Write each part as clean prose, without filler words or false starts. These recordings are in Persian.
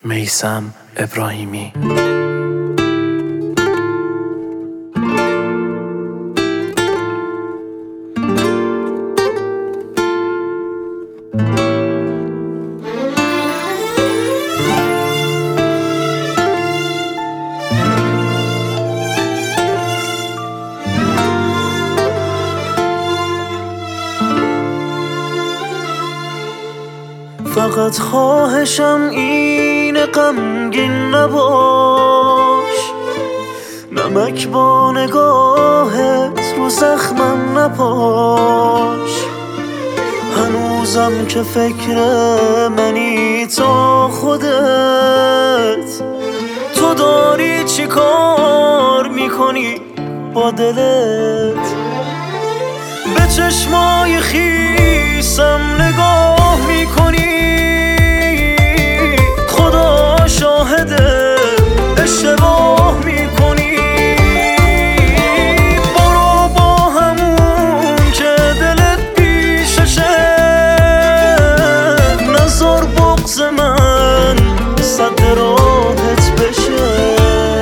میثم ابراهیمی. فقط خواهشم اینه غمگین نباش، نمک با نگاهت رو زخمم نپاش. هنوزم که فکر منی تا خودت، تو داری چی کار میکنی با دلت؟ به چشمای خیسم نگاه میکنی، خدا شاهده اشتباه میکنی. برو با همون که دلت پیششه، نذار بغض من صد راهت بشه.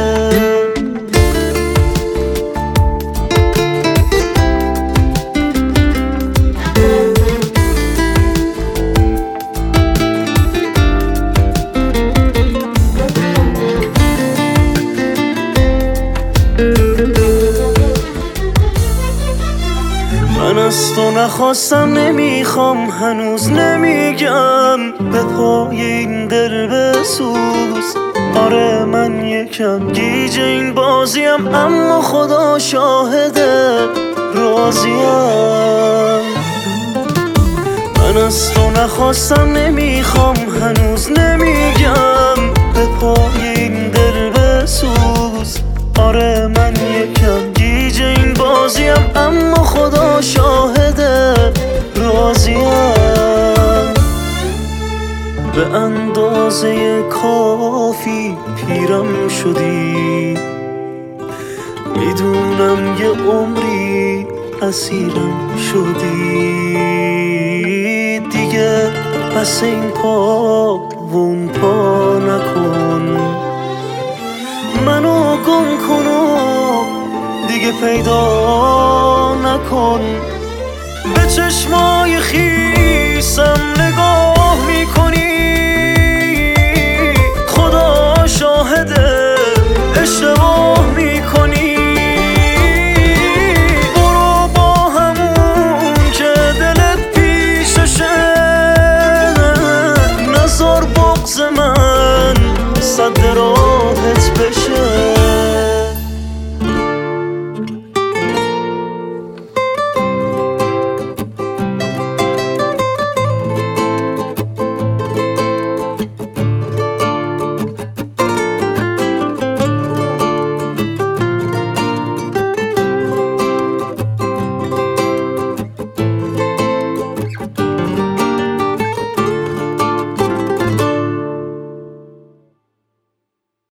من از تو نخواستم، نمیخوام، هنوز نمیگم به پای این دل بسوز. آره من یکم گیج این بازیم، اما خدا شاهده راضیم. من از تو نخواستم، نمیخوام، هنوز نمیگم به پای این دل بسوز. آره من یکم گیج این بازیم، اما خدا شاهده راضیم. به اندازه کافی پیرم شدی، میدونم یه عمری اسیرم شدی. دیگه بس این پا و اون پا نکن، منو گم کن و دیگه پیدا نکن. به چشمای خیسم نگاه میکنی،